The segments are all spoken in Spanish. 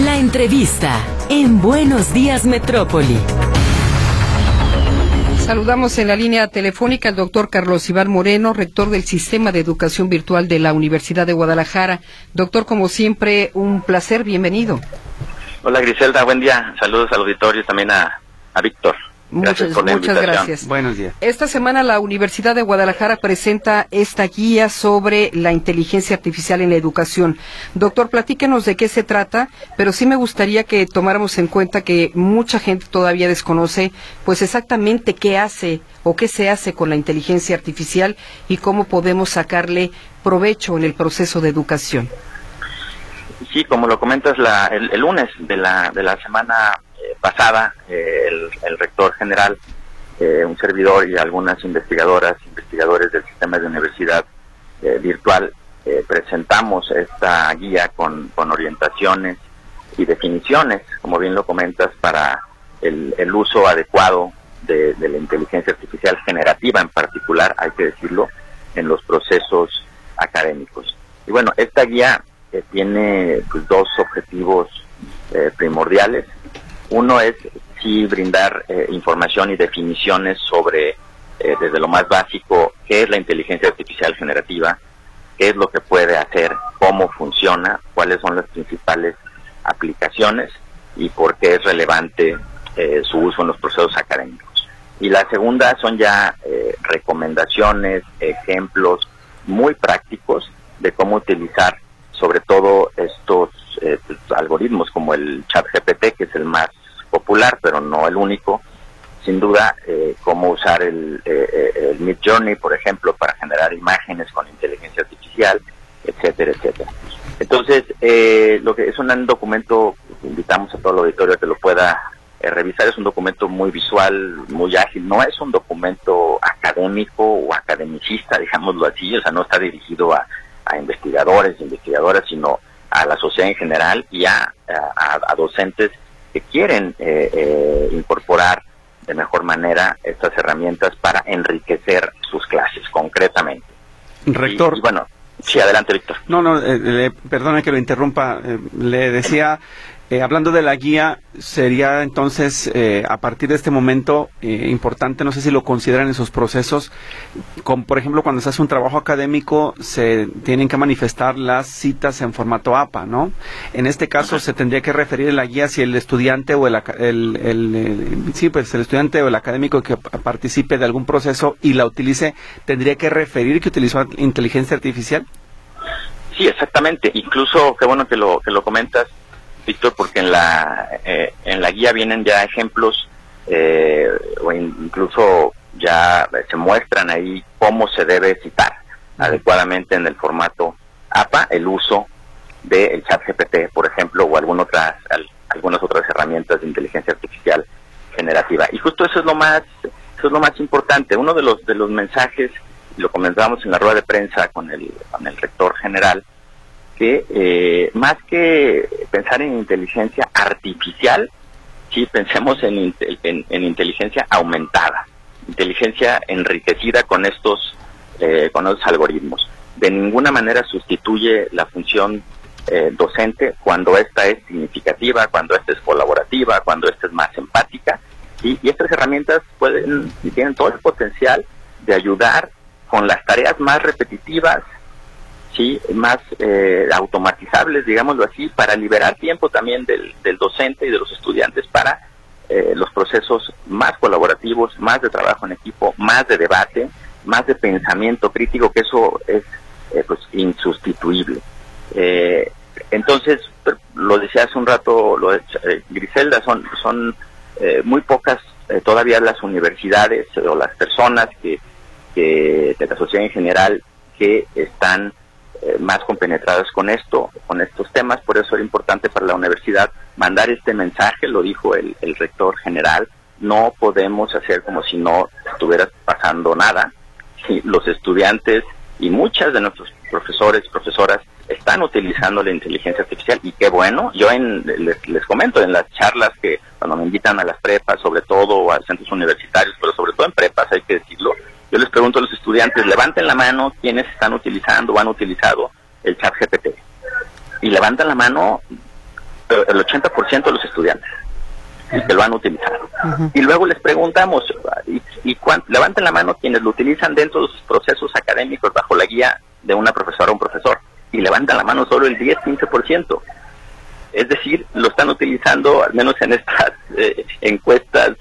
La entrevista en Buenos Días Metrópoli. Saludamos en la línea telefónica al doctor Carlos Iván Moreno, rector del Sistema de Educación Virtual de la Universidad de Guadalajara. Doctor, como siempre, un placer, bienvenido. Hola Griselda, buen día. Saludos al auditorio y también a Víctor. Muchas gracias. Buenos días. Esta semana la Universidad de Guadalajara presenta esta guía sobre la inteligencia artificial en la educación. Doctor, platíquenos de qué se trata, pero sí me gustaría que tomáramos en cuenta que mucha gente todavía desconoce pues exactamente qué hace o qué se hace con la inteligencia artificial y cómo podemos sacarle provecho en el proceso de educación. Sí, como lo comentas, el lunes de la semana pasada, el rector general, un servidor y algunas investigadores del sistema de universidad virtual, presentamos esta guía con orientaciones y definiciones, como bien lo comentas, para el uso adecuado de la inteligencia artificial generativa en particular, hay que decirlo, en los procesos académicos. Y bueno, esta guía tiene pues, dos objetivos primordiales. Uno es sí brindar información y definiciones sobre, desde lo más básico, qué es la inteligencia artificial generativa, qué es lo que puede hacer, cómo funciona, cuáles son las principales aplicaciones y por qué es relevante su uso en los procesos académicos. Y la segunda son ya recomendaciones, ejemplos muy prácticos de cómo utilizar sobre todo estos algoritmos como el ChatGPT, que es el más popular, pero no el único. Sin duda, cómo usar el Midjourney, por ejemplo, para generar imágenes con inteligencia artificial, etcétera, etcétera. Entonces, lo que es un documento, invitamos a todo el auditorio a que lo pueda revisar, es un documento muy visual, muy ágil, no es un documento académico o academicista, digámoslo así, o sea, no está dirigido a investigadores, investigadoras, sino a la sociedad en general y a docentes que quieren incorporar de mejor manera estas herramientas para enriquecer sus clases, concretamente. Rector. Y bueno, sí, adelante, Víctor. Perdona que lo interrumpa, le decía, hablando de la guía, sería entonces, a partir de este momento, importante, no sé si lo consideran en sus procesos, como por ejemplo cuando se hace un trabajo académico, se tienen que manifestar las citas en formato APA, ¿no? En este caso se tendría que referir en la guía si el estudiante o el estudiante o el académico que participe de algún proceso y la utilice, tendría que referir que utilizó inteligencia artificial. Sí, exactamente. Incluso, qué bueno que lo comentas, Víctor, porque en la guía vienen ya ejemplos o incluso ya se muestran ahí cómo se debe citar adecuadamente en el formato APA el uso del ChatGPT, por ejemplo, o algunas otras herramientas de inteligencia artificial generativa. Y justo eso es lo más importante. Uno de los mensajes, lo comentábamos en la rueda de prensa con el rector general, que más que pensar en inteligencia artificial, sí pensemos en inteligencia aumentada, inteligencia enriquecida con estos algoritmos. De ninguna manera sustituye la función docente cuando esta es significativa, cuando esta es colaborativa, cuando esta es más empática, y estas herramientas pueden y tienen todo el potencial de ayudar con las tareas más repetitivas, sí, más automatizables, digámoslo así, para liberar tiempo también del docente y de los estudiantes para los procesos más colaborativos, más de trabajo en equipo, más de debate, más de pensamiento crítico, que eso es pues insustituible. Entonces, lo decía hace un rato Griselda, son muy pocas todavía las universidades o las personas que de la sociedad en general que están más compenetradas con estos temas. Por eso era importante para la universidad mandar este mensaje, lo dijo el rector general: no podemos hacer como si no estuviera pasando nada. Sí, los estudiantes y muchas de nuestros profesores, profesoras, están utilizando la inteligencia artificial, y qué bueno. Yo les comento en las charlas que cuando me invitan a las prepas, sobre todo, o a centros universitarios, pero sobre todo en prepas, hay que decirlo, yo les pregunto a los estudiantes: levanten la mano quienes están utilizando o han utilizado el ChatGPT. Y levantan la mano el 80% de los estudiantes que lo van a utilizar. Y luego les preguntamos, levanten la mano quienes lo utilizan dentro de sus procesos académicos bajo la guía de una profesora o un profesor, y levantan la mano solo el 10-15%. Es decir, lo están utilizando, al menos en estas encuestas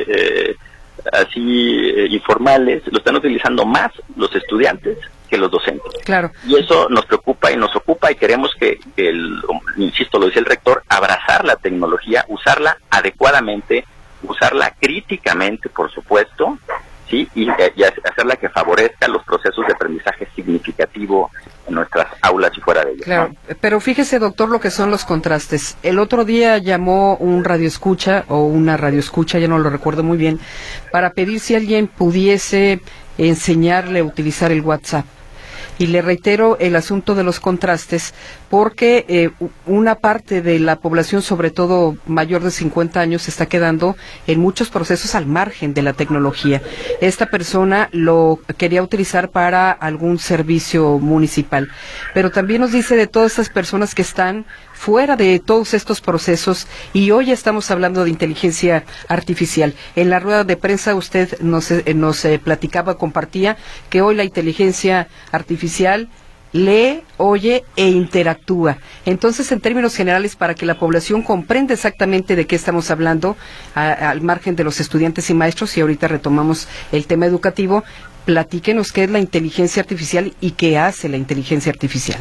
informales, lo están utilizando más los estudiantes que los docentes. Claro. Y eso nos preocupa y nos ocupa, y queremos que insisto, lo dice el rector, abrazar la tecnología, usarla adecuadamente, usarla críticamente, por supuesto, ¿sí? Y hacerla que favorezca los procesos de aprendizaje significativo en nuestras aulas y fuera de ellas. Claro, ¿no? Pero fíjese, doctor, lo que son los contrastes. El otro día llamó un radioescucha o una radioescucha, ya no lo recuerdo muy bien, para pedir si alguien pudiese enseñarle a utilizar el WhatsApp. Y le reitero el asunto de los contrastes, porque una parte de la población, sobre todo mayor de 50 años, se está quedando en muchos procesos al margen de la tecnología. Esta persona lo quería utilizar para algún servicio municipal, pero también nos dice de todas estas personas que están fuera de todos estos procesos, y hoy estamos hablando de inteligencia artificial. En la rueda de prensa usted nos platicaba, compartía que hoy la inteligencia artificial lee, oye e interactúa. Entonces, en términos generales, para que la población comprenda exactamente de qué estamos hablando, al margen de los estudiantes y maestros, y ahorita retomamos el tema educativo, platíquenos qué es la inteligencia artificial y qué hace la inteligencia artificial.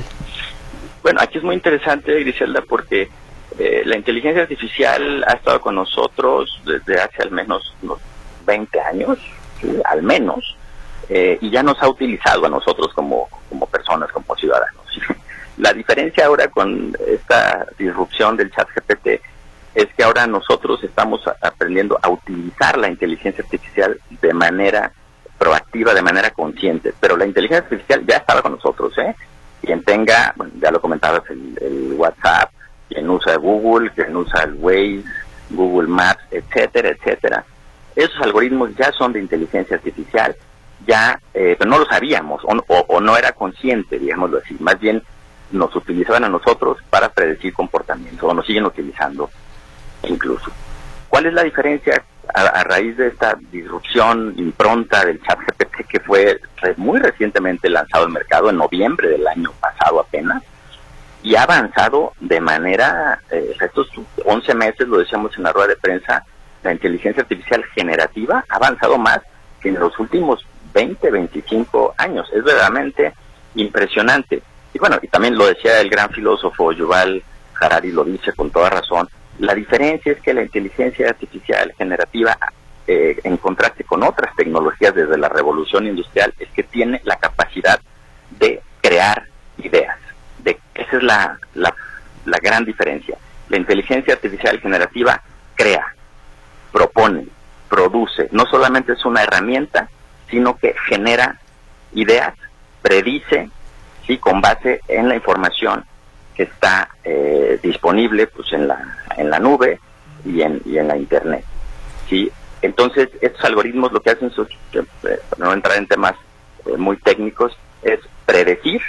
Bueno, aquí es muy interesante, Griselda, porque la inteligencia artificial ha estado con nosotros desde hace al menos unos 20 años, ¿sí? Al menos, y ya nos ha utilizado a nosotros como personas, como ciudadanos. ¿Sí? La diferencia ahora con esta disrupción del ChatGPT es que ahora nosotros estamos aprendiendo a utilizar la inteligencia artificial de manera proactiva, de manera consciente, pero la inteligencia artificial ya estaba con nosotros, Quien tenga, bueno, ya lo comentabas, el WhatsApp, quien usa Google, quien usa el Waze, Google Maps, etcétera, etcétera. Esos algoritmos ya son de inteligencia artificial, pero no lo sabíamos, o no era consciente, digámoslo así. Más bien nos utilizaban a nosotros para predecir comportamiento, o nos siguen utilizando incluso. ¿Cuál es la diferencia a raíz de esta disrupción impronta del ChatGPT, que fue muy recientemente lanzado al mercado en noviembre del año pasado apenas, y ha avanzado de manera, estos 11 meses, lo decíamos en la rueda de prensa, la inteligencia artificial generativa ha avanzado más que en los últimos 20, 25 años? Es verdaderamente impresionante. Y bueno, y también lo decía el gran filósofo Yuval Harari, lo dice con toda razón. La diferencia es que la inteligencia artificial generativa, en contraste con otras tecnologías desde la revolución industrial, es que tiene la capacidad de crear ideas. Esa es la gran diferencia. La inteligencia artificial generativa crea, propone, produce. No solamente es una herramienta, sino que genera ideas, predice, ¿sí? Con base en la información que está disponible pues en la nube y en la internet, ¿sí? Entonces estos algoritmos lo que hacen, para no entrar en temas muy técnicos, es predecir,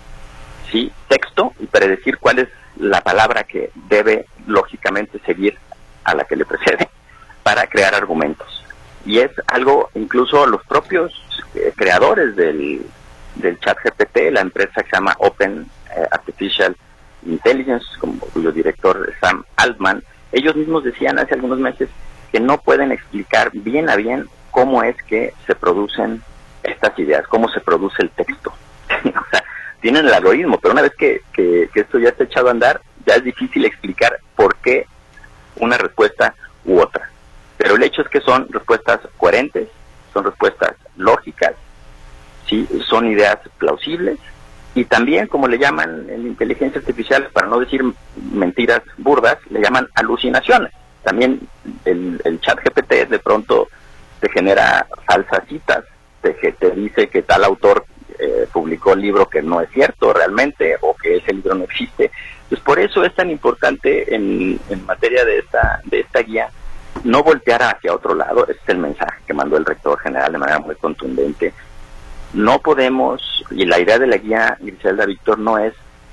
¿sí? Texto, y predecir cuál es la palabra que debe lógicamente seguir a la que le precede para crear argumentos. Y es algo, incluso los propios creadores del ChatGPT, la empresa que se llama Open Artificial Intelligence, cuyo director es Sam Altman, ellos mismos decían hace algunos meses que no pueden explicar bien a bien cómo es que se producen estas ideas, cómo se produce el texto. O sea, tienen el algoritmo, pero una vez que esto ya está echado a andar, ya es difícil explicar por qué una respuesta u otra. Pero el hecho es que son respuestas coherentes, son respuestas lógicas, ¿sí? Son ideas plausibles, y también, como le llaman en inteligencia artificial, para no decir mentiras burdas, le llaman alucinaciones. También el ChatGPT de pronto te genera falsas citas, te dice que tal autor publicó el libro que no es cierto realmente, o que ese libro no existe. Pues por eso es tan importante en materia de esta guía no voltear hacia otro lado. Ese es el mensaje que mandó el rector general de manera muy contundente. No podemos, y la idea de la guía, Griselda, Víctor, no es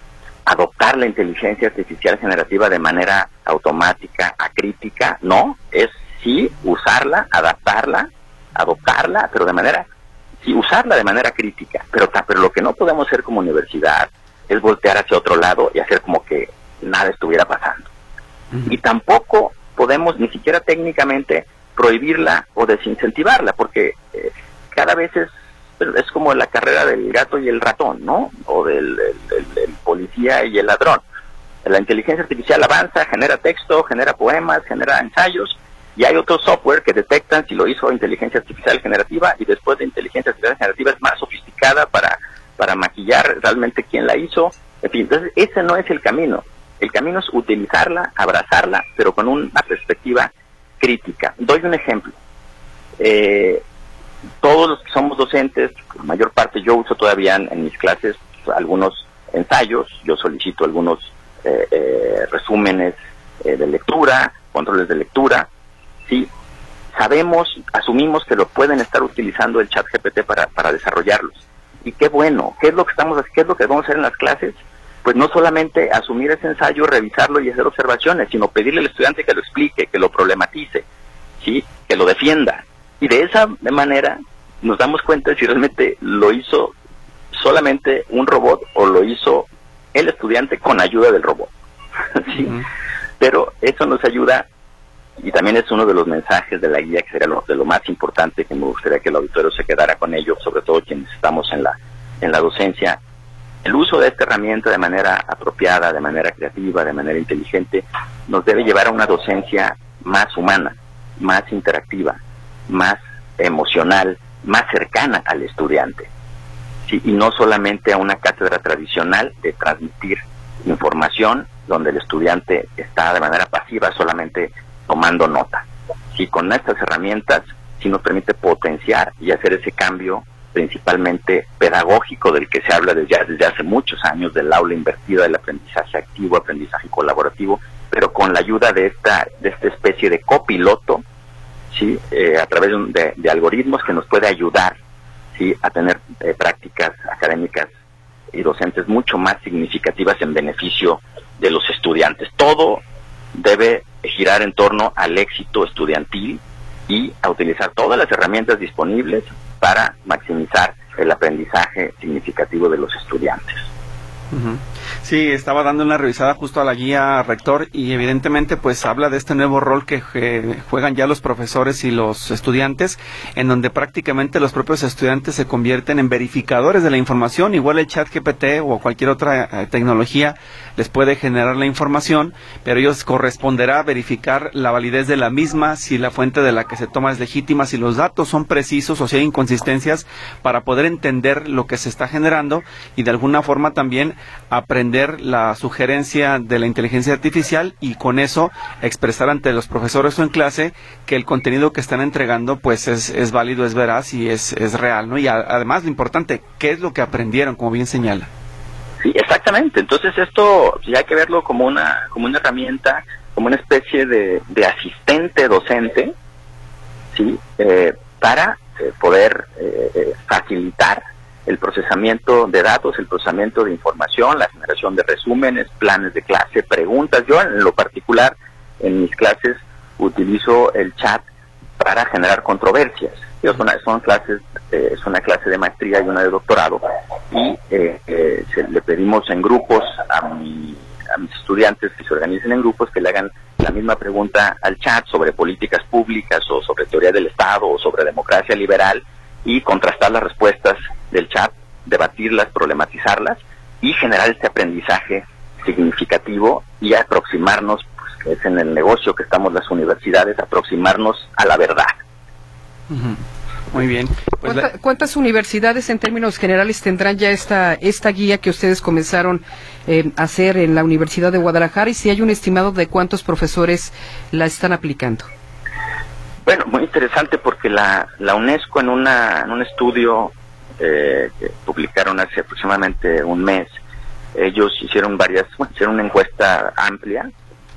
adoptar la inteligencia artificial generativa de manera automática, acrítica, no, es sí usarla, adaptarla, adoptarla, pero usarla de manera crítica, pero lo que no podemos hacer como universidad es voltear hacia otro lado y hacer como que nada estuviera pasando. Y tampoco podemos, ni siquiera técnicamente, prohibirla o desincentivarla, porque cada vez es como la carrera del gato y el ratón, ¿no? O del policía y el ladrón. La inteligencia artificial avanza, genera texto, genera poemas, genera ensayos, y hay otro software que detectan si lo hizo inteligencia artificial generativa, y después de inteligencia artificial generativa es más sofisticada para maquillar realmente quién la hizo. En fin, entonces ese no es el camino. El camino es utilizarla, abrazarla, pero con una perspectiva crítica. Doy un ejemplo. Todos los que somos docentes, la mayor parte, yo uso todavía en mis clases algunos ensayos, yo solicito algunos resúmenes de lectura, controles de lectura, ¿sí? Asumimos que lo pueden estar utilizando el ChatGPT para desarrollarlos. Y qué bueno, ¿qué es lo que vamos a hacer en las clases? Pues no solamente asumir ese ensayo, revisarlo y hacer observaciones, sino pedirle al estudiante que lo explique, que lo problematice, ¿sí? Que lo defienda. Y de esa manera nos damos cuenta de si realmente lo hizo solamente un robot o lo hizo el estudiante con ayuda del robot. ¿Sí? Pero eso nos ayuda, y también es uno de los mensajes de la guía, que sería de lo más importante, que me gustaría que el auditorio se quedara con ello, sobre todo quienes estamos en la docencia. El uso de esta herramienta de manera apropiada, de manera creativa, de manera inteligente, nos debe llevar a una docencia más humana, más interactiva, más emocional, más cercana al estudiante, ¿sí? Y no solamente a una cátedra tradicional de transmitir información donde el estudiante está de manera pasiva solamente tomando nota. ¿Sí? Con estas herramientas sí nos permite potenciar y hacer ese cambio principalmente pedagógico del que se habla desde hace muchos años, del aula invertida, del aprendizaje activo, aprendizaje colaborativo, pero con la ayuda de esta especie de copiloto, ¿sí? A través de algoritmos que nos puede ayudar, ¿sí? A tener prácticas académicas y docentes mucho más significativas en beneficio de los estudiantes. Todo debe girar en torno al éxito estudiantil y a utilizar todas las herramientas disponibles para maximizar el aprendizaje significativo de los estudiantes. Sí, estaba dando una revisada justo a la guía, rector, y evidentemente pues habla de este nuevo rol que juegan ya los profesores y los estudiantes, en donde prácticamente los propios estudiantes se convierten en verificadores de la información. Igual el ChatGPT o cualquier otra tecnología les puede generar la información, pero ellos corresponderá verificar la validez de la misma, si la fuente de la que se toma es legítima, si los datos son precisos o si hay inconsistencias, para poder entender lo que se está generando y de alguna forma también aprender la sugerencia de la inteligencia artificial, y con eso expresar ante los profesores o en clase que el contenido que están entregando pues es válido, es veraz y es real, ¿no? Y además lo importante, ¿qué es lo que aprendieron, como bien señala? Sí, exactamente. Entonces esto ya hay que verlo como una herramienta, como una especie de asistente docente, ¿sí? Para poder facilitar el procesamiento de datos, el procesamiento de información, la generación de resúmenes, planes de clase, preguntas. Yo en lo particular, en mis clases, utilizo el chat para generar controversias. Son clases, es una clase de maestría y una de doctorado, y le pedimos en grupos a mis estudiantes que se organicen en grupos que le hagan la misma pregunta al chat sobre políticas públicas o sobre teoría del Estado o sobre democracia liberal, y contrastar las respuestas del chat, debatirlas, problematizarlas y generar este aprendizaje significativo y aproximarnos, pues, que es en el negocio que estamos las universidades, aproximarnos a la verdad. Muy bien. Pues ¿Cuántas universidades en términos generales tendrán ya esta guía que ustedes comenzaron a hacer en la Universidad de Guadalajara, y si hay un estimado de cuántos profesores la están aplicando? Bueno, muy interesante, porque la UNESCO en un estudio que publicaron hace aproximadamente un mes, ellos hicieron una encuesta amplia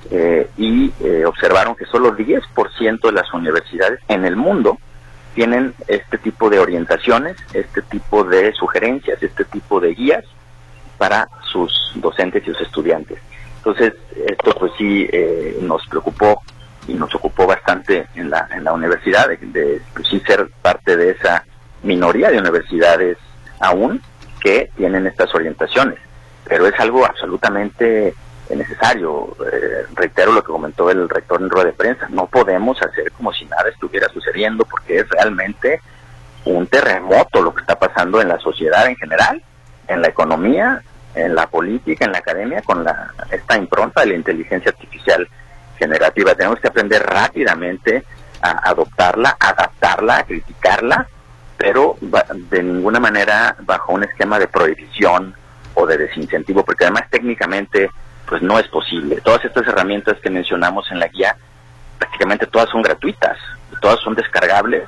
y observaron que solo 10% de las universidades en el mundo tienen este tipo de orientaciones, este tipo de sugerencias, este tipo de guías para sus docentes y sus estudiantes. Entonces, esto pues sí nos preocupó y nos ocupó bastante en la universidad, de pues, sí ser parte de esa minoría de universidades aún que tienen estas orientaciones, pero es algo absolutamente necesario. Reitero lo que comentó el rector en rueda de prensa, no podemos hacer como si nada estuviera sucediendo, porque es realmente un terremoto lo que está pasando en la sociedad en general, en la economía, en la política, en la academia, con esta impronta de la inteligencia artificial generativa. Tenemos que aprender rápidamente a adoptarla, a adaptarla, a criticarla, pero de ninguna manera bajo un esquema de prohibición o de desincentivo, porque además técnicamente pues no es posible. Todas estas herramientas que mencionamos en la guía, prácticamente todas son gratuitas, todas son descargables,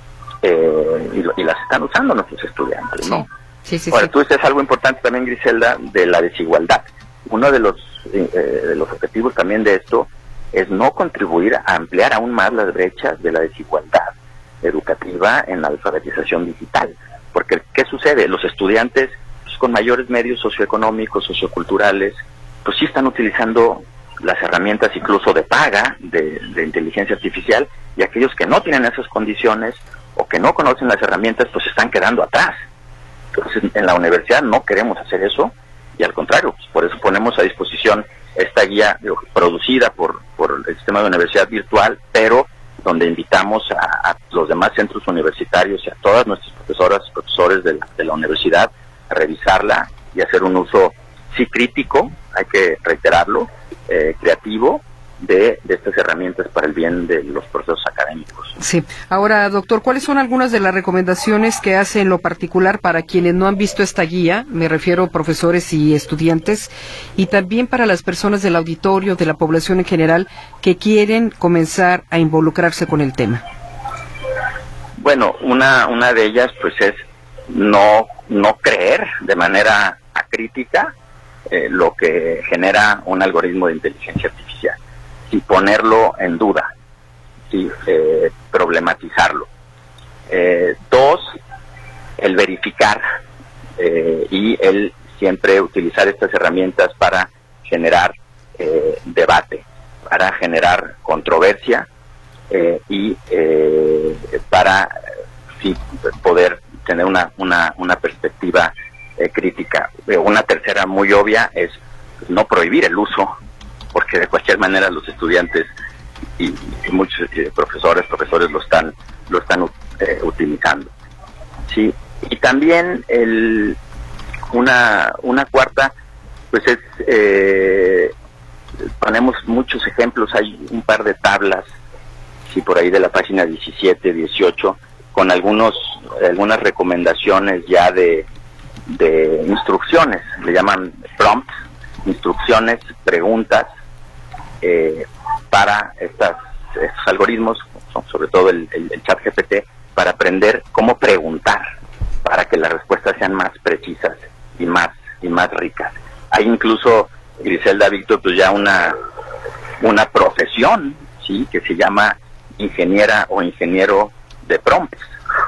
y las están usando nuestros estudiantes, ¿no? Sí. Ahora, tú dices algo importante también, Griselda, de la desigualdad. Uno de los objetivos también de esto es no contribuir a ampliar aún más las brechas de la desigualdad educativa en la alfabetización digital. Porque, ¿qué sucede? Los estudiantes pues, con mayores medios socioeconómicos, socioculturales, pues sí están utilizando las herramientas incluso de paga de inteligencia artificial, y aquellos que no tienen esas condiciones o que no conocen las herramientas, pues están quedando atrás. Entonces, en la universidad no queremos hacer eso, y al contrario, pues por eso ponemos a disposición esta guía producida por el sistema de universidad virtual, pero donde invitamos a los demás centros universitarios y a todas nuestras profesores de la universidad a revisarla y hacer un uso, sí, crítico, hay que reiterarlo, creativo, de estas herramientas para el bien de los procesos académicos. Sí. Ahora, doctor, ¿cuáles son algunas de las recomendaciones que hace en lo particular para quienes no han visto esta guía? Me refiero a profesores y estudiantes, y también para las personas del auditorio, de la población en general, que quieren comenzar a involucrarse con el tema. Bueno, una de ellas pues es no creer de manera acrítica lo que genera un algoritmo de inteligencia artificial, y ponerlo en duda, y problematizarlo. Dos, el verificar y el siempre utilizar estas herramientas para generar debate, para generar controversia, y para sí, poder tener una perspectiva crítica. Una tercera muy obvia es no prohibir el uso, porque de cualquier manera los estudiantes y muchos profesores lo están utilizando. Sí, y también una cuarta pues es ponemos muchos ejemplos, hay un par de tablas, sí, por ahí de la página 17, 18, con algunas recomendaciones ya de instrucciones, le llaman prompts, instrucciones, preguntas para estos algoritmos, sobre todo el ChatGPT, para aprender cómo preguntar, para que las respuestas sean más precisas y más ricas. Hay incluso, Griselda, Víctor, pues ya una profesión, sí, que se llama ingeniera o ingeniero de prompts,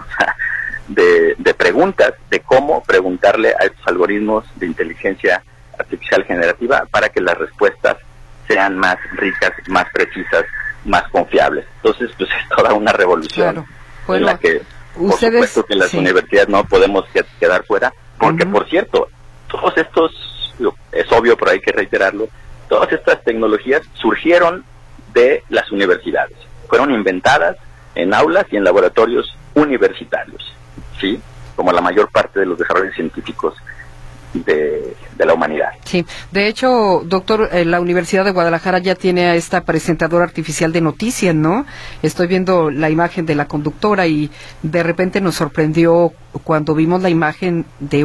de preguntas, de cómo preguntarle a estos algoritmos de inteligencia artificial generativa para que las respuestas sean más ricas, más precisas, más confiables. Entonces, pues es toda una revolución, claro. Bueno, en la que, por supuesto, que las universidades no podemos quedar fuera, porque, por cierto, todos estos, es obvio, pero hay que reiterarlo, todas estas tecnologías surgieron de las universidades, fueron inventadas en aulas y en laboratorios universitarios, ¿sí? Como la mayor parte de los desarrollos científicos de la humanidad. Sí, de hecho, doctor, la Universidad de Guadalajara ya tiene a esta presentadora artificial de noticias, ¿no? Estoy viendo la imagen de la conductora y de repente nos sorprendió cuando vimos la imagen de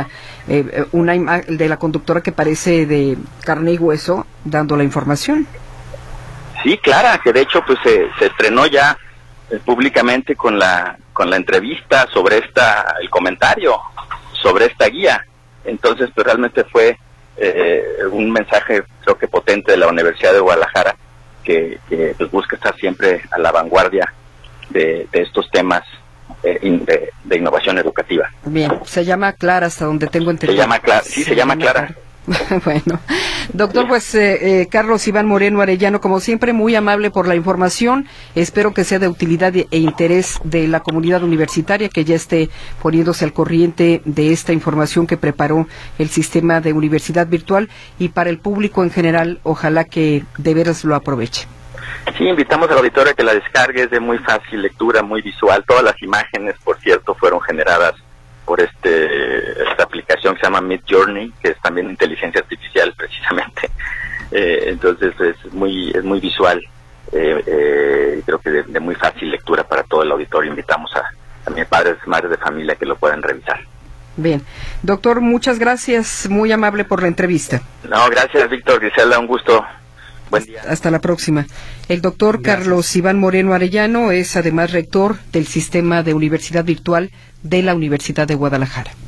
de la conductora que parece de carne y hueso dando la información. Sí, Clara, que de hecho pues se estrenó ya públicamente con la entrevista sobre el comentario sobre esta guía. Entonces, pues realmente fue un mensaje, creo que potente, de la Universidad de Guadalajara, que pues busca estar siempre a la vanguardia de estos temas de innovación educativa. Bien, se llama Clara, hasta donde tengo entendido. Se llama Clara. Bueno, doctor, pues Carlos Iván Moreno Arellano, como siempre, muy amable por la información. Espero que sea de utilidad e interés de la comunidad universitaria, que ya esté poniéndose al corriente de esta información que preparó el sistema de universidad virtual, y para el público en general, ojalá que de veras lo aproveche. Sí, invitamos al auditorio a que la descargue, es de muy fácil lectura, muy visual. Todas las imágenes, por cierto, fueron generadas por esta aplicación que se llama Midjourney, que es también inteligencia artificial precisamente. Entonces es muy visual, creo que de muy fácil lectura para todo el auditorio. Invitamos a también padres, madres de familia que lo puedan revisar. Bien, doctor, muchas gracias, muy amable por la entrevista. No, gracias, Víctor, Griselda, un gusto. Buen día. Hasta la próxima. El doctor Carlos Iván Moreno Arellano es además rector del sistema de universidad virtual de la Universidad de Guadalajara.